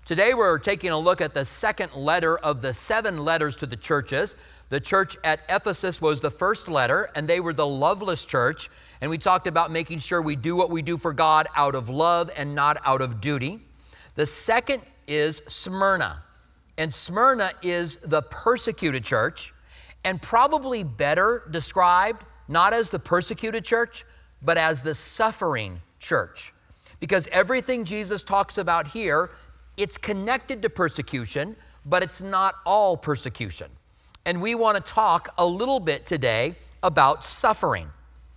Today we're taking a look at the second letter of the 7 letters to the churches. The church at Ephesus was the first letter, and they were the loveless church. And we talked about making sure we do what we do for God out of love and not out of duty. The second is Smyrna. And Smyrna is the persecuted church, and probably better described not as the persecuted church, but as the suffering church. Because everything Jesus talks about here, it's connected to persecution, but it's not all persecution. And we want to talk a little bit today about suffering.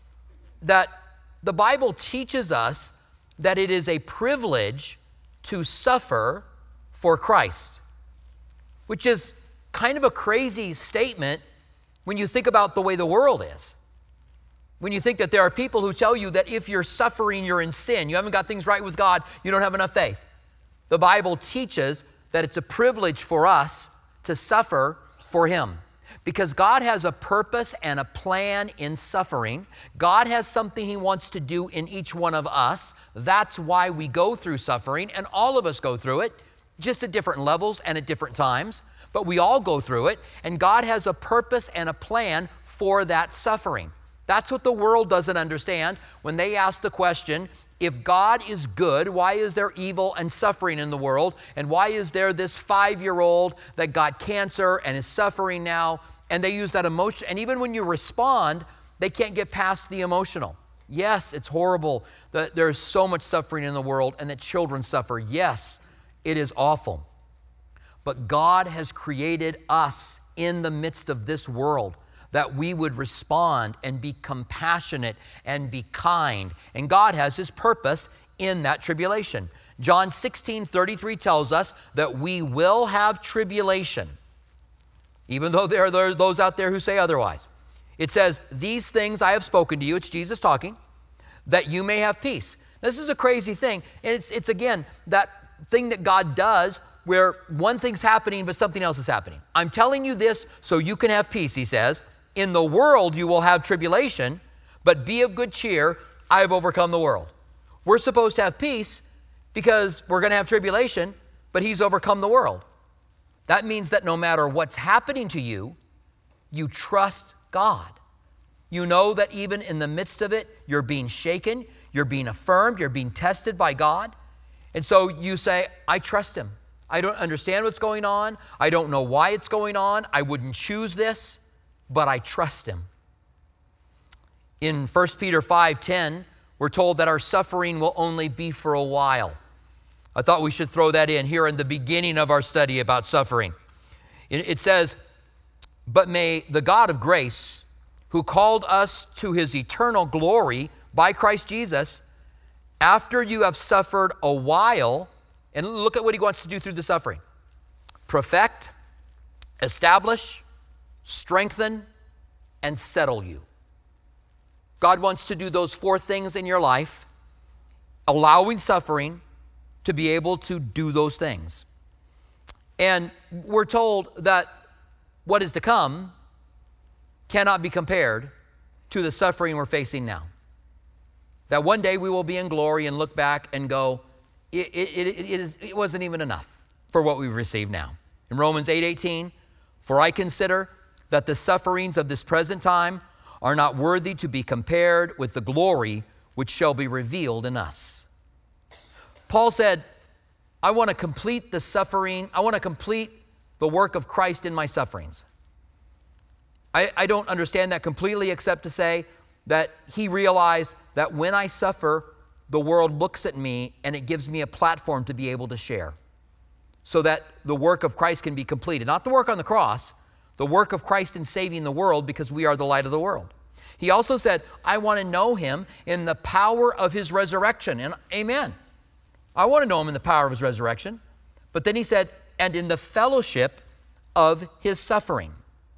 That the Bible teaches us that it is a privilege to suffer for Christ, which is kind of a crazy statement when you think about the way the world is. When you think that there are people who tell you that if you're suffering, you're in sin, you haven't got things right with God, you don't have enough faith. The Bible teaches that it's a privilege for us to suffer for Him because God has a purpose and a plan in suffering. God has something He wants to do in each one of us. That's why we go through suffering, and all of us go through it, just at different levels and at different times, but we all go through it, and God has a purpose and a plan for that suffering. That's what the world doesn't understand when they ask the question, if God is good, why is there evil and suffering in the world? And why is there this 5-year-old that got cancer and is suffering now? And they use that emotion. And even when you respond, they can't get past the emotional. Yes, it's horrible that there's so much suffering in the world and that children suffer. Yes, it is awful. But God has created us in the midst of this world that we would respond and be compassionate and be kind. And God has His purpose in that tribulation. John 16:33 tells us that we will have tribulation, even though there are those out there who say otherwise. It says, these things I have spoken to you, it's Jesus talking, that you may have peace. This is a crazy thing. And it's again, that thing that God does where one thing's happening, but something else is happening. I'm telling you this so you can have peace, He says. In the world you will have tribulation, but be of good cheer, I have overcome the world. We're supposed to have peace because we're going to have tribulation, but He's overcome the world. That means that no matter what's happening to you, you trust God. You know that even in the midst of it, you're being shaken, you're being affirmed, you're being tested by God. And so you say, I trust Him. I don't understand what's going on. I don't know why it's going on. I wouldn't choose this, but I trust Him. In 1 Peter 5:10, we're told that our suffering will only be for a while. I thought we should throw that in here in the beginning of our study about suffering. It says, but may the God of grace, who called us to His eternal glory by Christ Jesus, after you have suffered a while, and look at what He wants to do through the suffering, perfect, establish, strengthen, and settle you. God wants to do those 4 things in your life, allowing suffering to be able to do those things. And we're told that what is to come cannot be compared to the suffering we're facing now. That one day we will be in glory and look back and go, it wasn't even enough for what we've received now. In Romans 8:18, for I consider that the sufferings of this present time are not worthy to be compared with the glory which shall be revealed in us. Paul said, I want to complete the suffering, I want to complete the work of Christ in my sufferings. I don't understand that completely except to say that he realized that when I suffer, the world looks at me and it gives me a platform to be able to share so that the work of Christ can be completed. Not the work on the cross, the work of Christ in saving the world because we are the light of the world. He also said, I want to know Him in the power of His resurrection. And amen. I want to know Him in the power of His resurrection. But then he said, and in the fellowship of His suffering.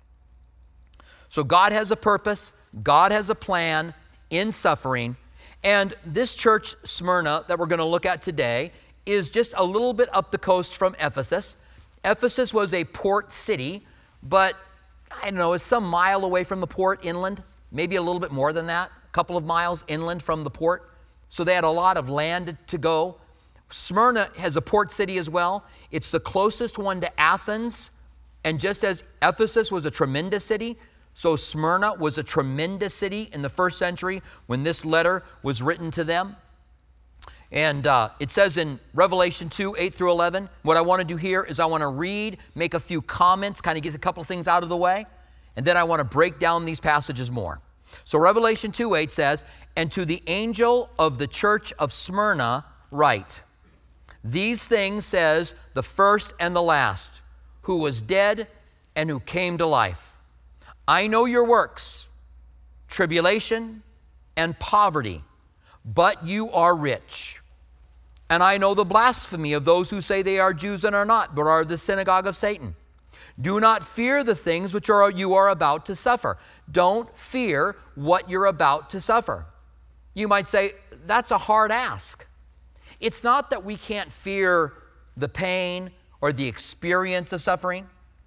So God has a purpose. God has a plan in suffering. And this church, Smyrna, that we're going to look at today is just a little bit up the coast from Ephesus. Ephesus was a port city, but I don't know, it's some mile away from the port inland, maybe a little bit more than that, a couple of miles inland from the port. So they had a lot of land to go. Smyrna has a port city as well. It's the closest one to Athens. And just as Ephesus was a tremendous city, so Smyrna was a tremendous city in the first century when this letter was written to them. And it says in Revelation 2, 8 through 11, what I want to do here is I want to read, make a few comments, kind of get a couple things out of the way, and then I want to break down these passages more. So Revelation 2, 8 says, "And to the angel of the church of Smyrna write, these things says the first and the last, who was dead and who came to life. I know your works, tribulation and poverty, but you are rich. And I know the blasphemy of those who say they are Jews and are not, but are the synagogue of Satan. Do not fear the things which you are about to suffer." Don't fear what you're about to suffer. You might say, that's a hard ask. It's not that we can't fear the pain or the experience of suffering.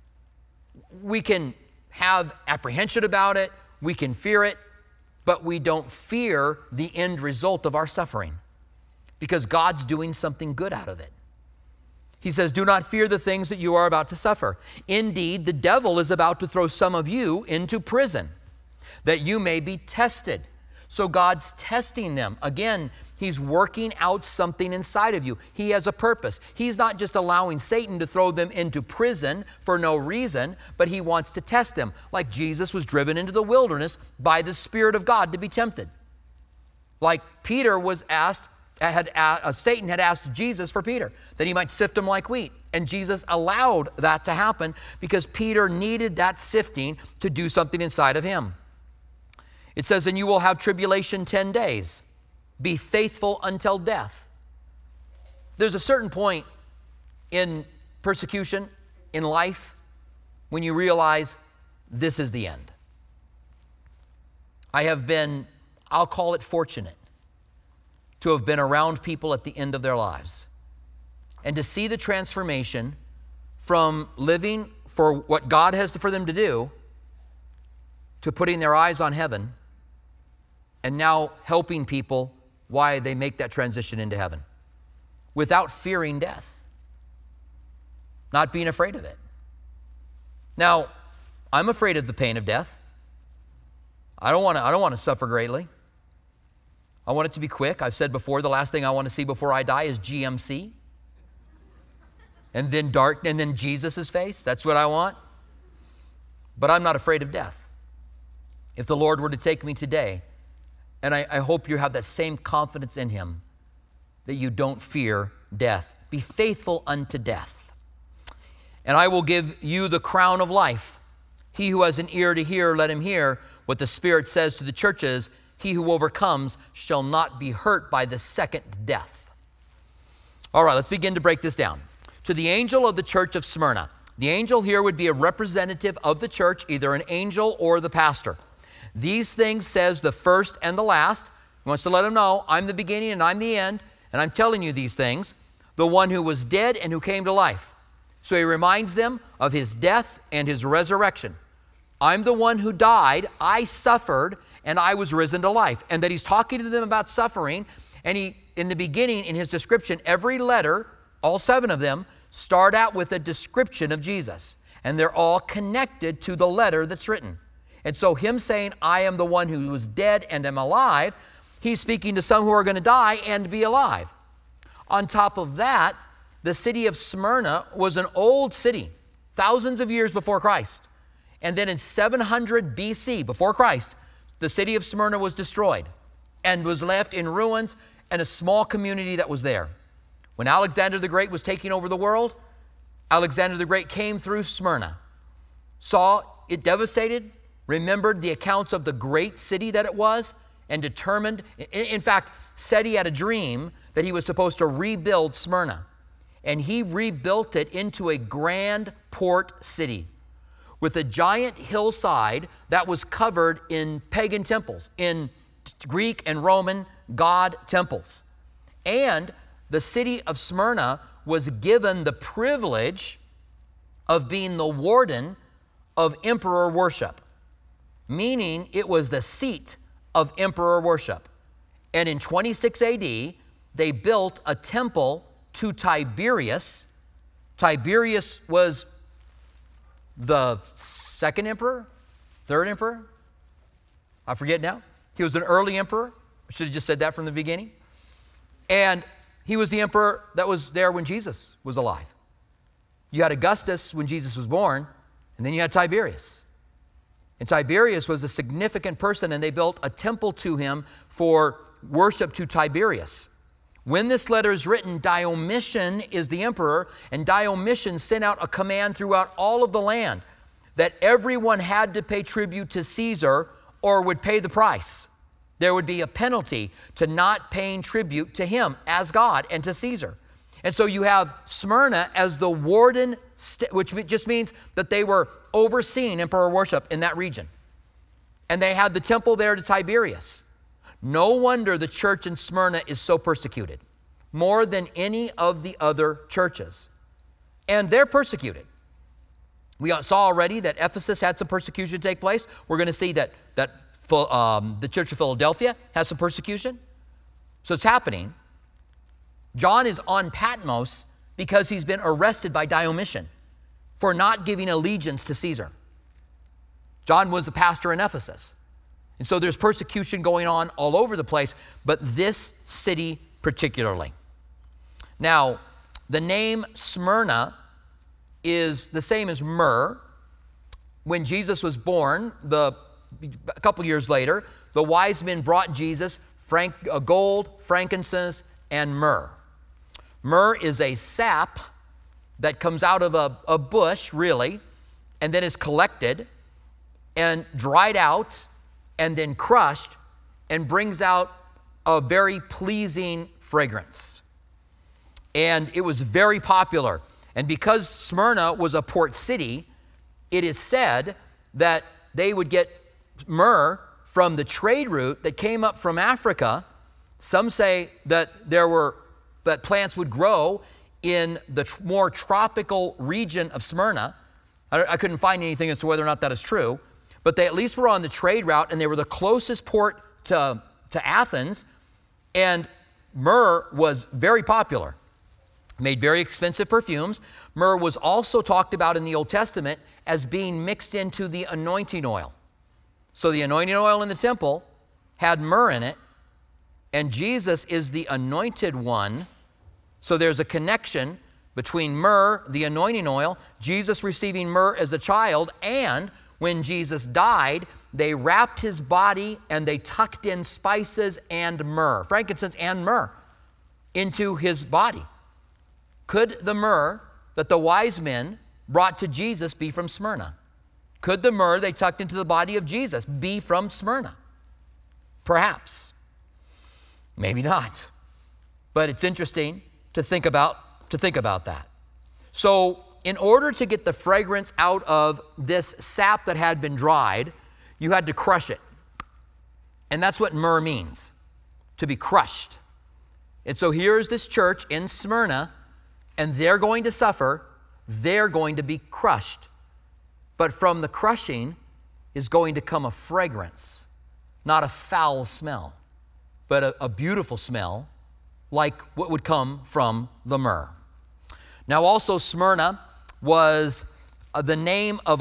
We can have apprehension about it, we can fear it, but we don't fear the end result of our suffering because God's doing something good out of it. He says, do not fear the things that you are about to suffer. Indeed, the devil is about to throw some of you into prison, that you may be tested. So God's testing them. Again, he's working out something inside of you. He has a purpose. He's not just allowing Satan to throw them into prison for no reason, but he wants to test them, like Jesus was driven into the wilderness by the Spirit of God to be tempted. Like Peter was asked, Satan had asked Jesus for Peter, that he might sift him like wheat. And Jesus allowed that to happen because Peter needed that sifting to do something inside of him. It says, and you will have tribulation 10 days. Be faithful until death. There's a certain point in persecution, in life, when you realize this is the end. I have been, I'll call it fortunate, to have been around people at the end of their lives and to see the transformation from living for what God has for them to do to putting their eyes on heaven and now helping people why they make that transition into heaven without fearing death, not being afraid of it. Now, I'm afraid of the pain of death. I don't want to suffer greatly. I want it to be quick. I've said before, the last thing I want to see before I die is GMC. And then Jesus' face. That's what I want. But I'm not afraid of death. If the Lord were to take me today, and I hope you have that same confidence in him, that you don't fear death. Be faithful unto death. And I will give you the crown of life. He who has an ear to hear, let him hear what the Spirit says to the churches. He who overcomes shall not be hurt by the second death. All right, let's begin to break this down. To the angel of the church of Smyrna. The angel here would be a representative of the church, either an angel or the pastor. These things says the first and the last. He wants to let them know, I'm the beginning and I'm the end, and I'm telling you these things. The one who was dead and who came to life. So he reminds them of his death and his resurrection. I'm the one who died, I suffered, and I was risen to life. And that he's talking to them about suffering, and he, in the beginning, in his description, every letter, all 7 of them, start out with a description of Jesus. And they're all connected to the letter that's written. And so him saying, I am the one who was dead and am alive, he's speaking to some who are going to die and be alive. On top of that, the city of Smyrna was an old city, thousands of years before Christ. And then in 700 BC, before Christ, the city of Smyrna was destroyed and was left in ruins and a small community that was there. When Alexander the Great was taking over the world, Alexander the Great came through Smyrna, saw it devastated, remembered the accounts of the great city that it was, and determined, in fact, said he had a dream that he was supposed to rebuild Smyrna. And he rebuilt it into a grand port city with a giant hillside that was covered in pagan temples, in Greek and Roman god temples. And the city of Smyrna was given the privilege of being the warden of emperor worship, meaning it was the seat of emperor worship. And in 26 AD, they built a temple to Tiberius. Tiberius was the second emperor, third emperor. I forget now. He was an early emperor. I should have just said that from the beginning. And he was the emperor that was there when Jesus was alive. You had Augustus when Jesus was born, and then you had Tiberius. And Tiberius was a significant person, and they built a temple to him for worship to Tiberius. When this letter is written, Diomitian is the emperor, and Diomitian sent out a command throughout all of the land that everyone had to pay tribute to Caesar or would pay the price. There would be a penalty to not paying tribute to him as God and to Caesar. And so you have Smyrna as the warden, which just means that they were overseeing emperor worship in that region. And they had the temple there to Tiberius. No wonder the church in Smyrna is so persecuted, more than any of the other churches. And they're persecuted. We saw already that Ephesus had some persecution take place. We're going to see that the church of Philadelphia has some persecution. So it's happening. John is on Patmos because he's been arrested by Diomitian for not giving allegiance to Caesar. John was a pastor in Ephesus. And so there's persecution going on all over the place, but this city particularly. Now, the name Smyrna is the same as myrrh. When Jesus was born, a couple years later, the wise men brought Jesus gold, frankincense, and myrrh. Myrrh is a sap that comes out of a bush, really, and then is collected and dried out and then crushed and brings out a very pleasing fragrance. And it was very popular. And because Smyrna was a port city, it is said that they would get myrrh from the trade route that came up from Africa. Some say that that plants would grow in the more tropical region of Smyrna. I couldn't find anything as to whether or not that is true, but they at least were on the trade route, and they were the closest port to Athens, and myrrh was very popular. Made very expensive perfumes. Myrrh was also talked about in the Old Testament as being mixed into the anointing oil. So the anointing oil in the temple had myrrh in it, and Jesus is the anointed one. So there's a connection between myrrh, the anointing oil, Jesus receiving myrrh as a child, and when Jesus died, they wrapped his body and they tucked in spices and myrrh, frankincense and myrrh, into his body. Could the myrrh that the wise men brought to Jesus be from Smyrna? Could the myrrh they tucked into the body of Jesus be from Smyrna? Perhaps. Maybe not. But it's interesting to think about that. So in order to get the fragrance out of this sap that had been dried, you had to crush it. And that's what myrrh means, to be crushed. And so here's this church in Smyrna, and they're going to suffer, they're going to be crushed. But from the crushing is going to come a fragrance, not a foul smell, but a beautiful smell like what would come from the myrrh. Now also Smyrna was the name of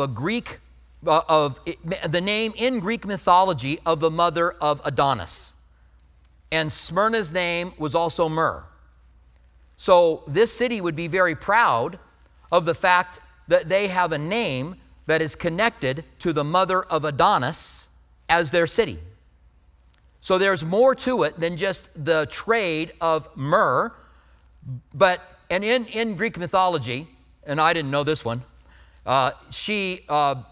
the name in Greek mythology of the mother of Adonis. And Smyrna's name was also myrrh. So this city would be very proud of the fact that they have a name that is connected to the mother of Adonis as their city. So there's more to it than just the trade of myrrh. And in Greek mythology, and I didn't know this one, she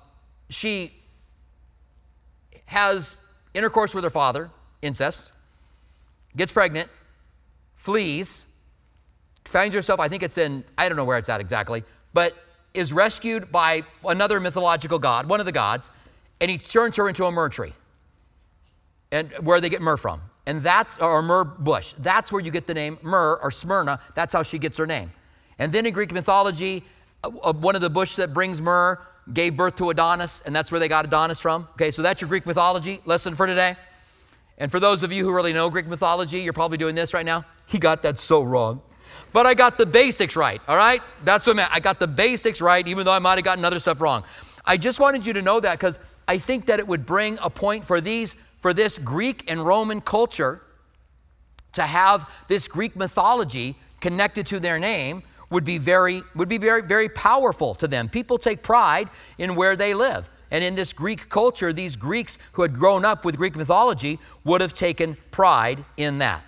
has intercourse with her father, incest, gets pregnant, flees, finds herself, I think it's in, I don't know where it's at exactly, but is rescued by another mythological god, one of the gods, and he turns her into a myrrh tree, and where they get myrrh from. And or myrrh bush. That's where you get the name myrrh or Smyrna. That's how she gets her name. And then in Greek mythology, one of the bush that brings myrrh gave birth to Adonis, and that's where they got Adonis from. Okay, so that's your Greek mythology lesson for today. And for those of you who really know Greek mythology, you're probably doing this right now. He got that so wrong. But I got the basics right, all right? That's what I meant. I got the basics right, even though I might have gotten other stuff wrong. I just wanted you to know that because I think that it would bring a point for this Greek and Roman culture to have this Greek mythology connected to their name would be very, very powerful to them. People take pride in where they live. And in this Greek culture, these Greeks who had grown up with Greek mythology would have taken pride in that.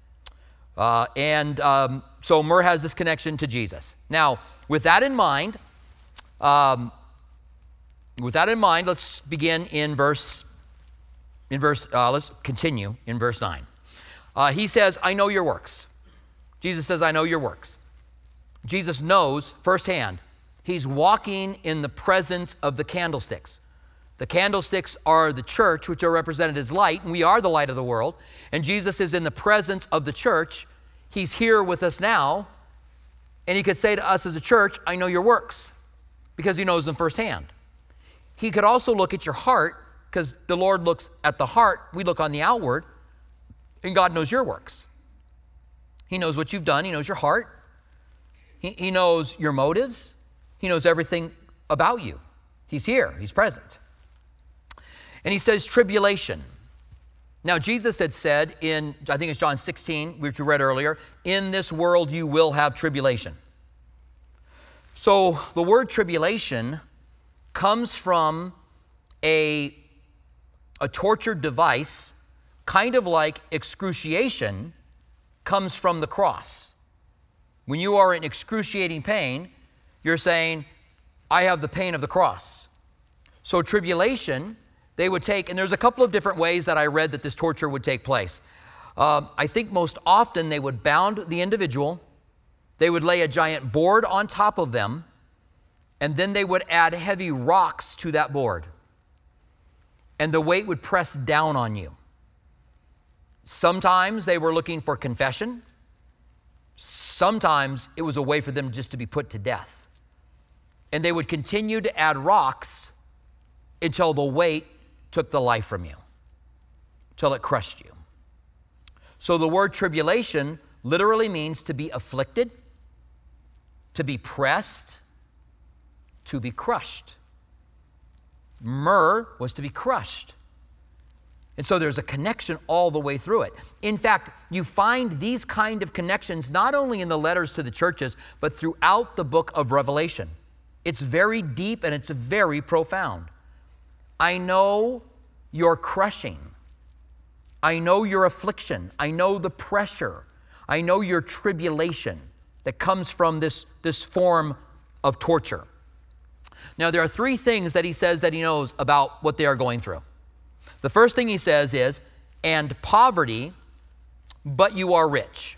So myrrh has this connection to Jesus. Now, with that in mind, let's begin let's continue in verse 9. He says, I know your works. Jesus says, I know your works. Jesus knows firsthand. He's walking in the presence of the candlesticks. The candlesticks are the church, which are represented as light, and we are the light of the world. And Jesus is in the presence of the church. He's here with us now, and he could say to us as a church, I know your works, because he knows them firsthand. He could also look at your heart, because the Lord looks at the heart. We look on the outward, and God knows your works. He knows what you've done. He knows your heart. He knows your motives. He knows everything about you. He's here. He's present. And he says tribulation. Now, Jesus had said in, I think it's John 16, which we read earlier, in this world you will have tribulation. So the word tribulation comes from a tortured device, kind of like excruciation comes from the cross. When you are in excruciating pain, you're saying, I have the pain of the cross. So tribulation, they would take, and there's a couple of different ways that I read that this torture would take place. I think most often they would bound the individual, they would lay a giant board on top of them, and then they would add heavy rocks to that board. And the weight would press down on you. Sometimes they were looking for confession. Sometimes it was a way for them just to be put to death. And they would continue to add rocks until the weight took the life from you, till it crushed you. So the word tribulation literally means to be afflicted, to be pressed, to be crushed. Myrrh was to be crushed. And so there's a connection all the way through it. In fact, you find these kind of connections not only in the letters to the churches, but throughout the book of Revelation. It's very deep and it's very profound. I know your crushing. I know your affliction. I know the pressure. I know your tribulation that comes from this form of torture. Now, there are three things that he says that he knows about what they are going through. The first thing he says is, and poverty, but you are rich.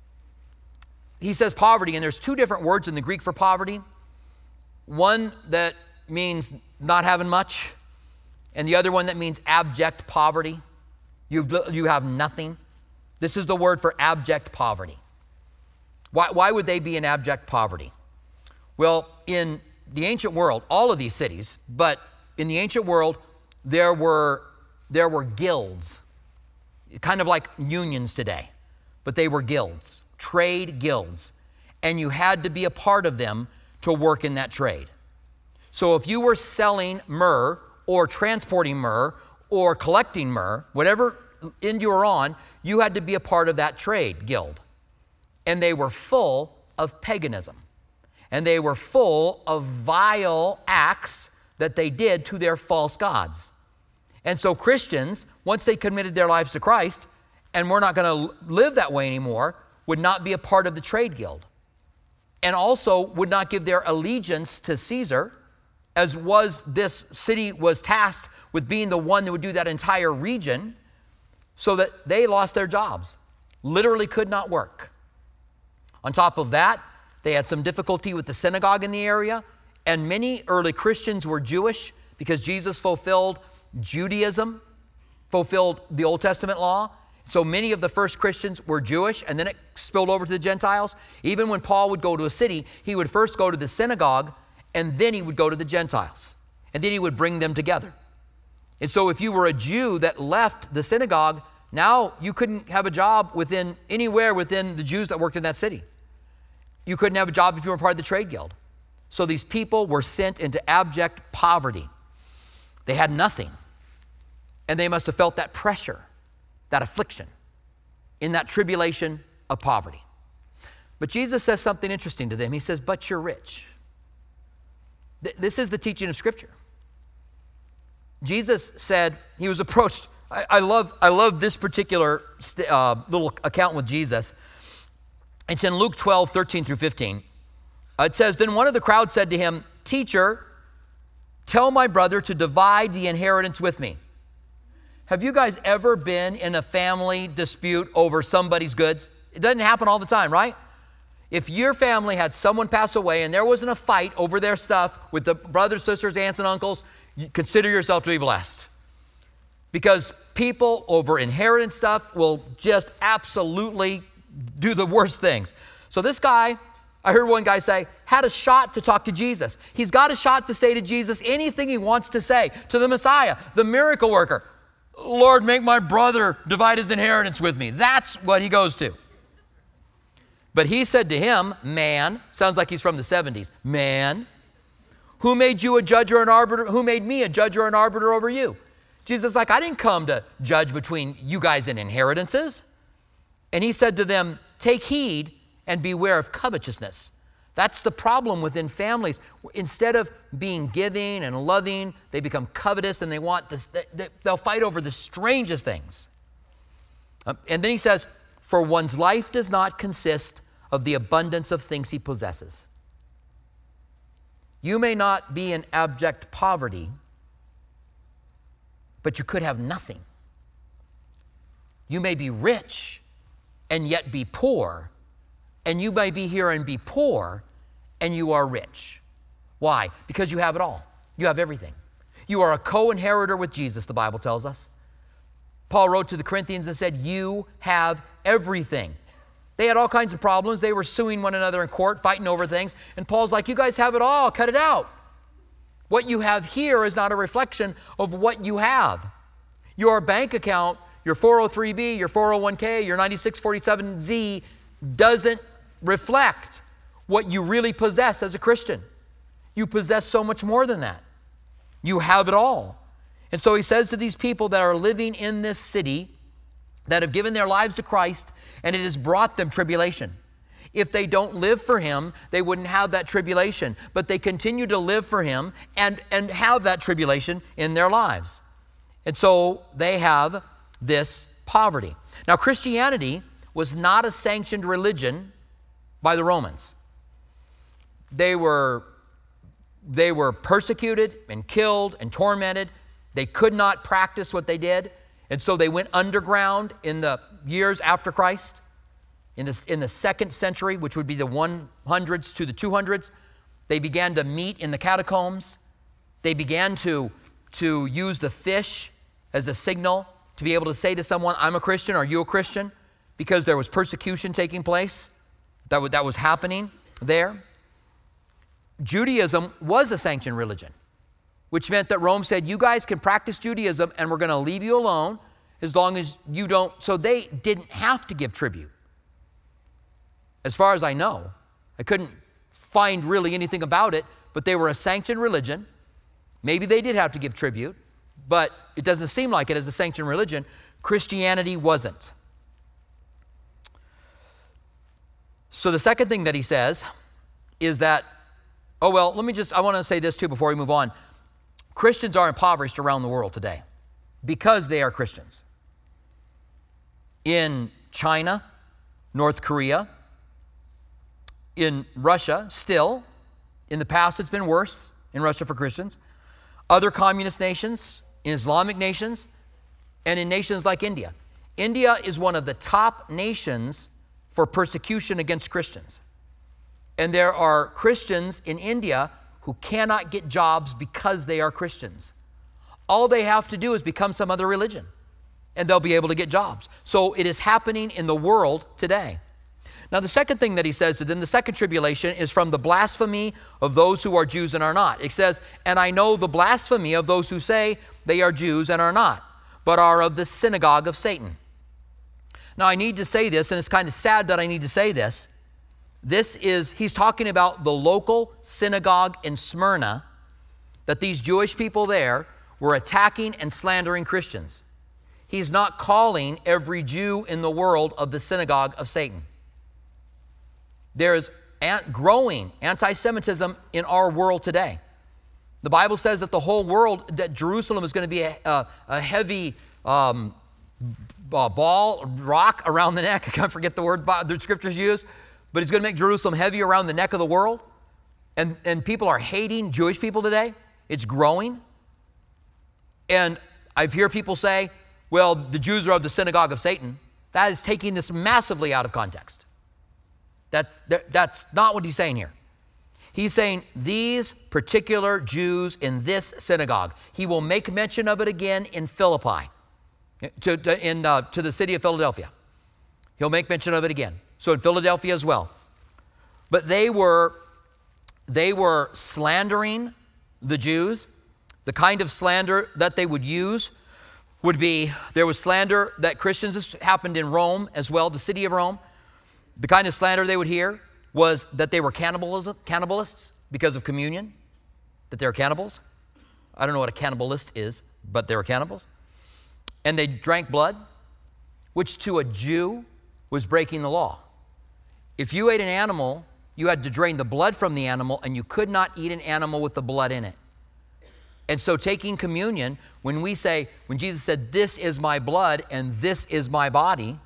He says poverty, and there's two different words in the Greek for poverty. One that means not having much, and the other one that means abject poverty. You have nothing. This is the word for abject poverty. Why would they be in abject poverty? Well, in the ancient world, all of these cities, but in the ancient world, there were guilds, kind of like unions today, but they were guilds, trade guilds, and you had to be a part of them to work in that trade. So if you were selling myrrh or transporting myrrh or collecting myrrh, whatever end you were on, you had to be a part of that trade guild. And they were full of paganism. And they were full of vile acts that they did to their false gods. And so Christians, once they committed their lives to Christ, and we're not going to live that way anymore, would not be a part of the trade guild. And also would not give their allegiance to Caesar, as this city was tasked with being the one that would do that entire region, so that they lost their jobs, literally could not work. On top of that, they had some difficulty with the synagogue in the area, and many early Christians were Jewish because Jesus fulfilled Judaism, fulfilled the Old Testament law. So many of the first Christians were Jewish, and then it spilled over to the Gentiles. Even when Paul would go to a city, he would first go to the synagogue, and then he would go to the Gentiles, and then he would bring them together. And so if you were a Jew that left the synagogue, now you couldn't have a job anywhere within the Jews that worked in that city. You couldn't have a job if you were part of the trade guild. So these people were sent into abject poverty. They had nothing. And they must have felt that pressure, that affliction, in that tribulation of poverty. But Jesus says something interesting to them. He says, but you're rich. This is the teaching of Scripture. Jesus said, he was approached. I love this particular little account with Jesus. It's in Luke 12, 13 through 15. It says, then one of the crowd said to him, teacher, tell my brother to divide the inheritance with me. Have you guys ever been in a family dispute over somebody's goods? It doesn't happen all the time, right? If your family had someone pass away and there wasn't a fight over their stuff with the brothers, sisters, aunts, and uncles, you consider yourself to be blessed. Because people over inheritance stuff will just absolutely do the worst things. So this guy, I heard one guy say, had a shot to talk to Jesus. He's got a shot to say to Jesus anything he wants to say, to the Messiah, the miracle worker. Lord, make my brother divide his inheritance with me. That's what he goes to. But he said to him, man, sounds like he's from the 70s, man, who made you a judge or an arbiter? Who made me a judge or an arbiter over you? Jesus is like, I didn't come to judge between you guys and inheritances. And he said to them, take heed and beware of covetousness. That's the problem within families. Instead of being giving and loving, they become covetous and they want this, they'll fight over the strangest things. And then he says, for one's life does not consist of the abundance of things he possesses. You may not be in abject poverty, but you could have nothing. You may be rich and yet be poor, and you may be here and be poor, and you are rich. Why? Because you have it all. You have everything. You are a co-inheritor with Jesus, the Bible tells us. Paul wrote to the Corinthians and said, you have everything. They had all kinds of problems. They were suing one another in court, fighting over things. And Paul's like, you guys have it all. Cut it out. What you have here is not a reflection of what you have. Your bank account, your 403B, your 401k, your 9647Z doesn't reflect what you really possess as a Christian. You possess so much more than that. You have it all. And so he says to these people that are living in this city, that have given their lives to Christ, and it has brought them tribulation. If they don't live for him, they wouldn't have that tribulation. But they continue to live for him and have that tribulation in their lives. And so they have this poverty. Now, Christianity was not a sanctioned religion by the Romans. They were persecuted and killed and tormented. They could not practice what they did. And so they went underground in the years after Christ, in the 2nd century, which would be the 100s to the 200s. They began to meet in the catacombs. They began to use the fish as a signal to be able to say to someone, I'm a Christian, are you a Christian? Because there was persecution taking place. That was happening there. Judaism was a sanctioned religion, which meant that Rome said, you guys can practice Judaism and we're going to leave you alone as long as you don't. So they didn't have to give tribute. As far as I know, I couldn't find really anything about it, but they were a sanctioned religion. Maybe they did have to give tribute, but it doesn't seem like it as a sanctioned religion. Christianity wasn't. So the second thing that he says is that, I want to say this too before we move on. Christians are impoverished around the world today because they are Christians. In China, North Korea, in Russia, still, in the past it's been worse in Russia for Christians, other communist nations, in Islamic nations, and in nations like India. India is one of the top nations for persecution against Christians. And there are Christians in India who cannot get jobs because they are Christians. All they have to do is become some other religion, and they'll be able to get jobs. So it is happening in the world today. Now, the second thing that he says to them, the second tribulation, is from the blasphemy of those who are Jews and are not. It says, and I know the blasphemy of those who say they are Jews and are not, but are of the synagogue of Satan. Now, I need to say this, and it's kind of sad that I need to say this, He's talking about the local synagogue in Smyrna, that these Jewish people there were attacking and slandering Christians. He's not calling every Jew in the world of the synagogue of Satan. There is growing anti-Semitism in our world today. The Bible says that the whole world, that Jerusalem is going to be a heavy rock around the neck. I can't forget the word the scriptures use, but it's going to make Jerusalem heavy around the neck of the world. And people are hating Jewish people today. It's growing. And I've heard people say, well, the Jews are of the synagogue of Satan. That is taking this massively out of context. That's not what he's saying here. He's saying these particular Jews in this synagogue, he will make mention of it again in Philippi, to the city of Philadelphia. He'll make mention of it again. So in Philadelphia as well. But they were slandering the Jews. The kind of slander that they would use would be, there was slander that Christians, this happened in Rome as well, the city of Rome. The kind of slander they would hear was that they were cannibalists because of communion, that they were cannibals. I don't know what a cannibalist is, but they were cannibals. And they drank blood, which to a Jew was breaking the law. If you ate an animal, you had to drain the blood from the animal, and you could not eat an animal with the blood in it. And so taking communion, when Jesus said, this is my blood and this is my body,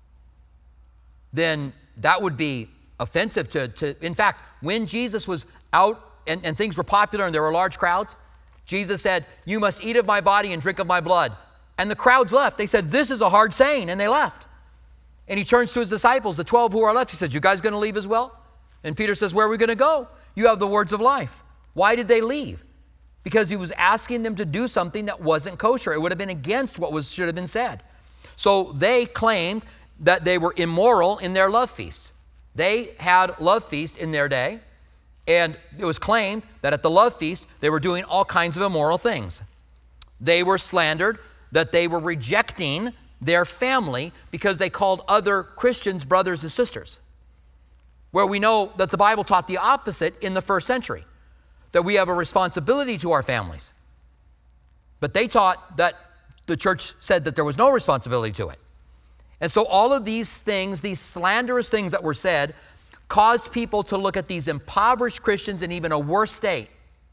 then that would be offensive to in fact, when Jesus was out and things were popular and there were large crowds, Jesus said, you must eat of my body and drink of my blood. And the crowds left. They said, this is a hard saying, and they left. And he turns to his disciples, the 12 who are left. He said, you guys going to leave as well? And Peter says, where are we going to go? You have the words of life. Why did they leave? Because he was asking them to do something that wasn't kosher. It would have been against what should have been said. So they claimed that they were immoral in their love feasts. They had love feasts in their day, and it was claimed that at the love feast, they were doing all kinds of immoral things. They were slandered that they were rejecting their family because they called other Christians brothers and sisters, where we know that the Bible taught the opposite in the first century, that we have a responsibility to our families. But they taught that the church said that there was no responsibility to it. And so all of these things, these slanderous things that were said, caused people to look at these impoverished Christians in even a worse state.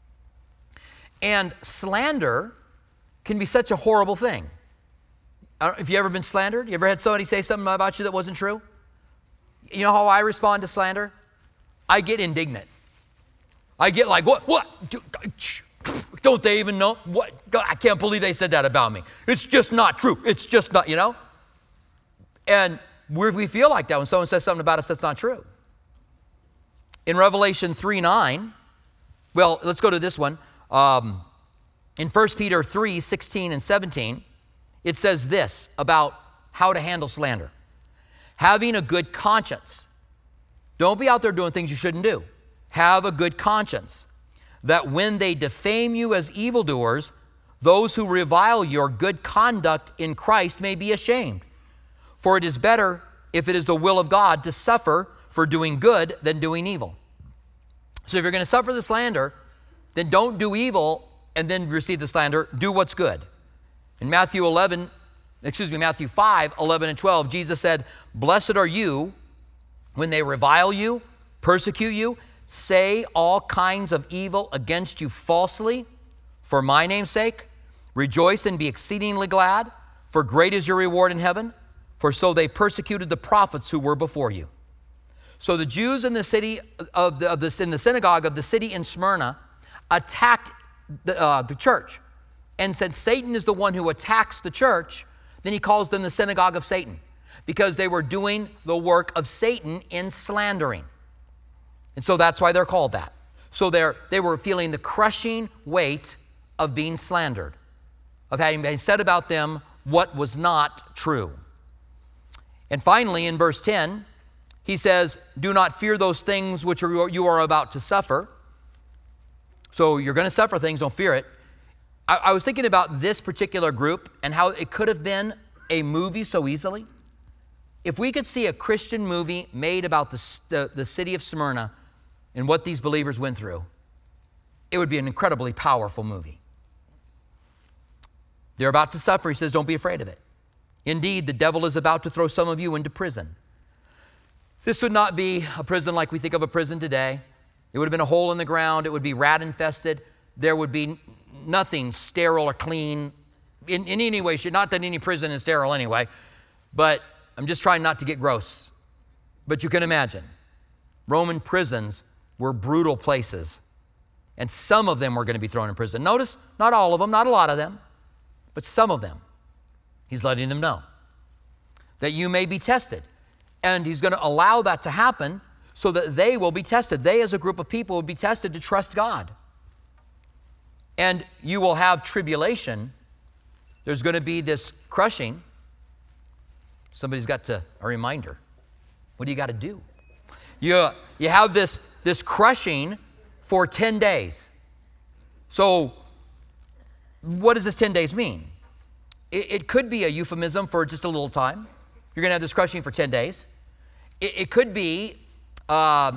And slander can be such a horrible thing. Have you ever been slandered? You ever had somebody say something about you that wasn't true? You know how I respond to slander? I get indignant. I get like, what? Don't they even know? What? I can't believe they said that about me. It's just not true. It's just not, And we feel like that when someone says something about us that's not true. In Revelation 3:9, well, let's go to this one. In 1 Peter 3:16 and 17, it says this about how to handle slander. Having a good conscience. Don't be out there doing things you shouldn't do. Have a good conscience, that when they defame you as evildoers, those who revile your good conduct in Christ may be ashamed. For it is better, if it is the will of God, to suffer for doing good than doing evil. So if you're going to suffer the slander, then don't do evil and then receive the slander. Do what's good. In Matthew 5, 11 and 12, Jesus said, blessed are you when they revile you, persecute you, say all kinds of evil against you falsely for my name's sake. Rejoice and be exceedingly glad, for great is your reward in heaven. For so they persecuted the prophets who were before you. So the Jews in the city in the synagogue of the city in Smyrna attacked the church, and said Satan is the one who attacks the church. Then he calls them the synagogue of Satan, because they were doing the work of Satan in slandering. And so that's why they're called that. So they were feeling the crushing weight of being slandered, of having been said about them what was not true. And finally, in verse 10, he says, do not fear those things which you are about to suffer. So you're going to suffer things, don't fear it. I was thinking about this particular group and how it could have been a movie so easily. If we could see a Christian movie made about the city of Smyrna and what these believers went through, it would be an incredibly powerful movie. They're about to suffer. He says, don't be afraid of it. Indeed, the devil is about to throw some of you into prison. This would not be a prison like we think of a prison today. It would have been a hole in the ground. It would be rat infested. There would be nothing sterile or clean in any way. Not that any prison is sterile anyway, but I'm just trying not to get gross. But you can imagine, Roman prisons were brutal places, and some of them were going to be thrown in prison. Notice, not all of them, not a lot of them, but some of them. He's letting them know that you may be tested. And he's going to allow that to happen so that they will be tested. They, as a group of people, will be tested to trust God. And you will have tribulation. There's going to be this crushing. Somebody's got a reminder. What do you got to do? You have this crushing for 10 days. So what does this 10 days mean? It could be a euphemism for just a little time. You're going to have this crushing for 10 days. It could be a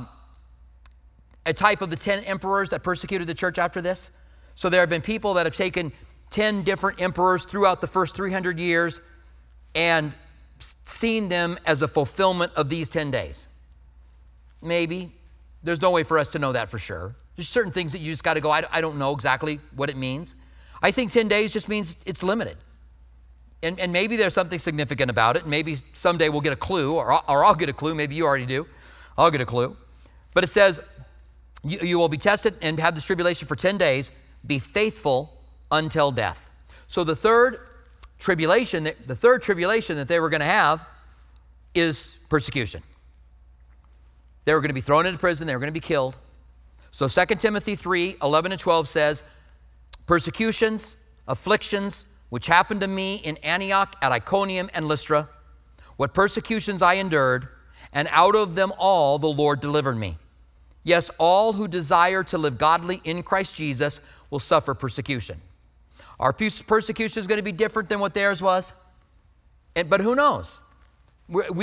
type of the 10 emperors that persecuted the church after this. So there have been people that have taken 10 different emperors throughout the first 300 years and seen them as a fulfillment of these 10 days. Maybe. There's no way for us to know that for sure. There's certain things that you just got to go, I don't know exactly what it means. I think 10 days just means it's limited. And maybe there's something significant about it. Maybe someday we'll get a clue, or I'll get a clue. Maybe you already do. I'll get a clue. But it says, you will be tested and have this tribulation for 10 days. Be faithful until death. So the third tribulation that they were going to have is persecution. They were going to be thrown into prison. They were going to be killed. So 2 Timothy 3, 11 and 12 says, persecutions, afflictions, which happened to me in Antioch, at Iconium, and Lystra, what persecutions I endured, and out of them all the Lord delivered me. Yes, all who desire to live godly in Christ Jesus will suffer persecution. Our persecution is going to be different than what theirs was, but who knows? The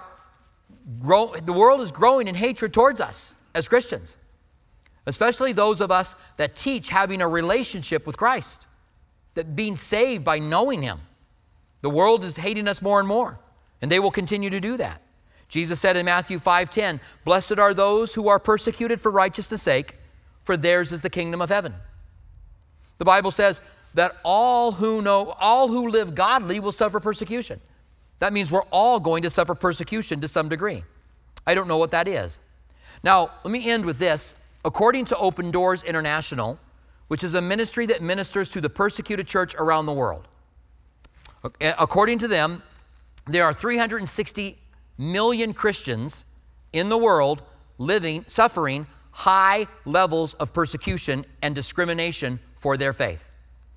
world is growing in hatred towards us as Christians, especially those of us that teach having a relationship with Christ, that being saved by knowing Him. The world is hating us more and more, and they will continue to do that. Jesus said in Matthew 5:10, blessed are those who are persecuted for righteousness' sake, for theirs is the kingdom of heaven. The Bible says that all who live godly will suffer persecution. That means we're all going to suffer persecution to some degree. I don't know what that is. Now, let me end with this. According to Open Doors International, which is a ministry that ministers to the persecuted church around the world, according to them, there are 360 million Christians in the world suffering high levels of persecution and discrimination for their faith.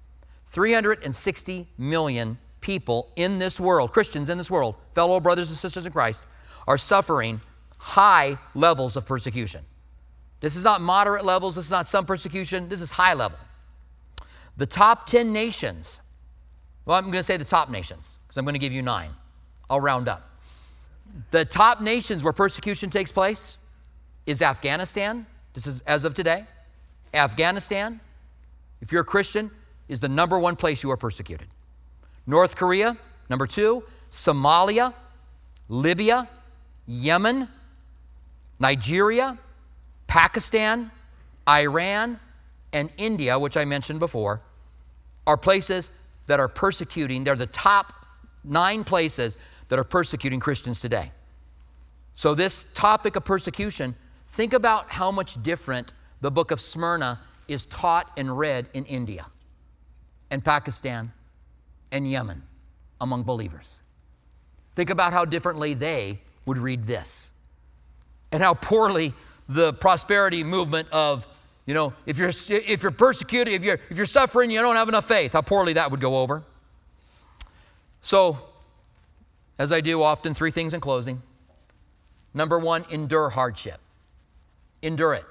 360 million people in this world, Christians in this world, fellow brothers and sisters in Christ, are suffering high levels of persecution. This is not moderate levels. This is not some persecution. This is high level. The top 10 nations, well, I'm going to say the top nations because I'm going to give you 9. I'll round up. The top nations where persecution takes place is Afghanistan. This is as of today. Afghanistan, if you're a Christian, is the number 1 place you are persecuted. North Korea, number 2. Somalia, Libya, Yemen, Nigeria, Pakistan, Iran, and India, which I mentioned before, are places that are persecuting. They're the top 9 places that are persecuting Christians today. So this topic of persecution, think about how much different the book of Smyrna is taught and read in India and Pakistan and Yemen among believers. Think about how differently they would read this and how poorly the prosperity movement of, if you're persecuted, if you're suffering, you don't have enough faith, how poorly that would go over. So, as I do often, 3 things in closing. Number 1, endure hardship. Endure it.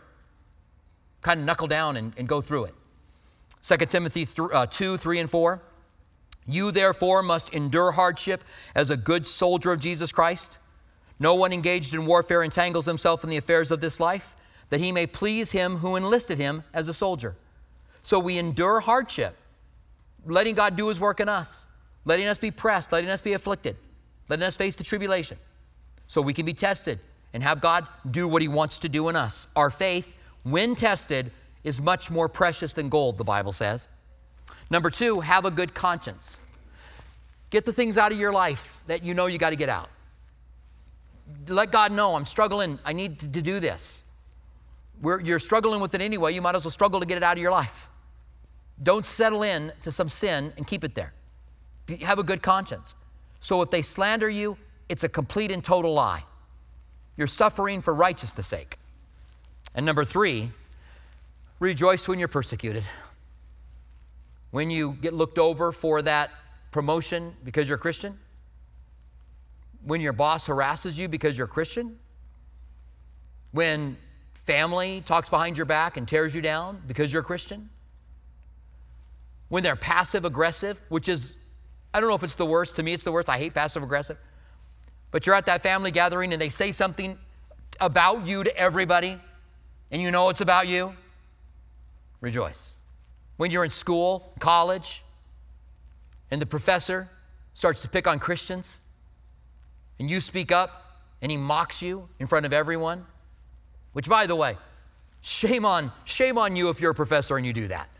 Kind of knuckle down and go through it. 2 Timothy 2, 3, and 4. You therefore must endure hardship as a good soldier of Jesus Christ. No one engaged in warfare entangles himself in the affairs of this life, that he may please him who enlisted him as a soldier. So we endure hardship, letting God do his work in us, letting us be pressed, letting us be afflicted, letting us face the tribulation, so we can be tested and have God do what he wants to do in us. Our faith, when tested, is much more precious than gold, the Bible says. Number 2, have a good conscience. Get the things out of your life that you know you got to get out. Let God know, I'm struggling, I need to do this. You're struggling with it anyway, you might as well struggle to get it out of your life. Don't settle in to some sin and keep it there. Have a good conscience. So if they slander you, it's a complete and total lie. You're suffering for righteousness' sake. And number 3, rejoice when you're persecuted. When you get looked over for that promotion because you're a Christian. When your boss harasses you because you're a Christian. When family talks behind your back and tears you down because you're a Christian. When they're passive aggressive, which is, I don't know if it's the worst. To me, it's the worst. I hate passive aggressive. But you're at that family gathering and they say something about you to everybody and you know it's about you. Rejoice. When you're in school, college, and the professor starts to pick on Christians and you speak up and he mocks you in front of everyone, which, by the way, shame on you if you're a professor and you do that.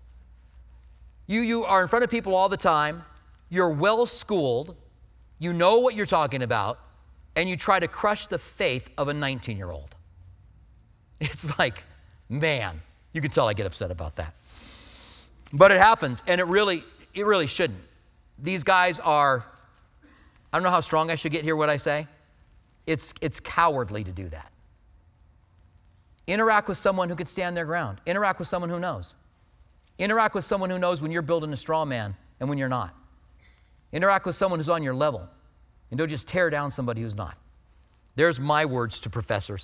You are in front of people all the time, you're well-schooled, you know what you're talking about, and you try to crush the faith of a 19-year-old. It's like, man, you can tell I get upset about that. But it happens, and it really shouldn't. These guys are, I don't know how strong I should get here, what I say. It's cowardly to do that. Interact with someone who can stand their ground. Interact with someone who knows. Interact with someone who knows when you're building a straw man and when you're not. Interact with someone who's on your level, and don't just tear down somebody who's not. There's my words to professors.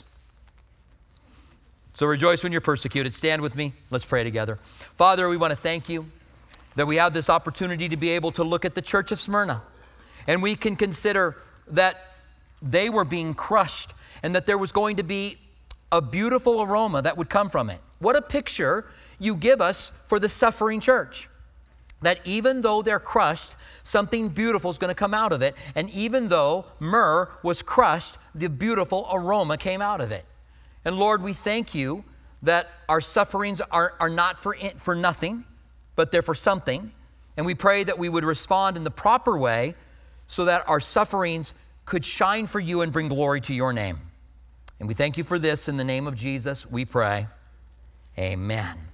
So rejoice when you're persecuted. Stand with me. Let's pray together. Father, we want to thank you that we have this opportunity to be able to look at the church of Smyrna. And we can consider that they were being crushed and that there was going to be a beautiful aroma that would come from it. What a picture you give us for the suffering church. That even though they're crushed, something beautiful is going to come out of it. And even though myrrh was crushed, the beautiful aroma came out of it. And Lord, we thank you that our sufferings are not for nothing, but they're for something. And we pray that we would respond in the proper way so that our sufferings could shine for you and bring glory to your name. And we thank you for this. In the name of Jesus, we pray. Amen.